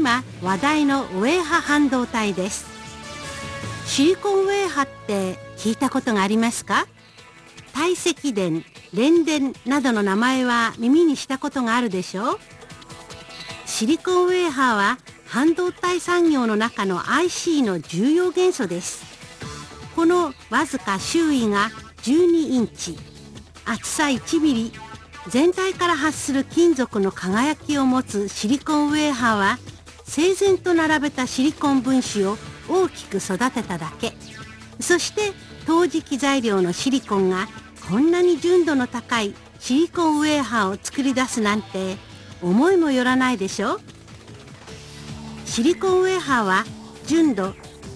今話題のウェーハ半導体です。シリコンウェーハって聞いたことがありますか？堆積電、連電などの名前は耳にしたことがあるでしょう。シリコンウェーハは半導体産業の中の IC の重要元素です。このわずか周囲が12インチ、厚さ1ミリ、全体から発する金属の輝きを持つシリコンウェーハは、整然と並べたシリコン分子を大きく育てただけ。そして陶磁器材料のシリコンがこんなに純度の高いシリコンウェーハを作り出すなんて思いもよらないでしょ。シリコンウェーハは純度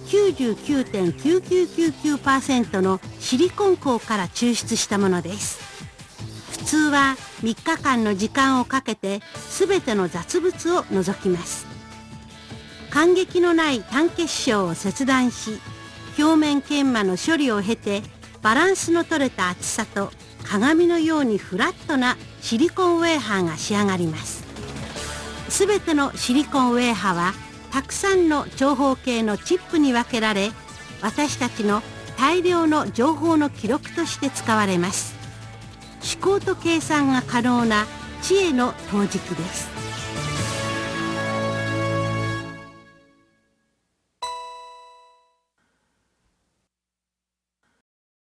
99.9999% のシリコン鉱から抽出したものです。普通は3日間の時間をかけて全ての雑物を除きます。間隙のない単結晶を切断し、表面研磨の処理を経てバランスの取れた厚さと鏡のようにフラットなシリコンウェーハーが仕上がります。すべてのシリコンウェーハーはたくさんの長方形のチップに分けられ、私たちの大量の情報の記録として使われます。思考と計算が可能な知恵の陶磁器です。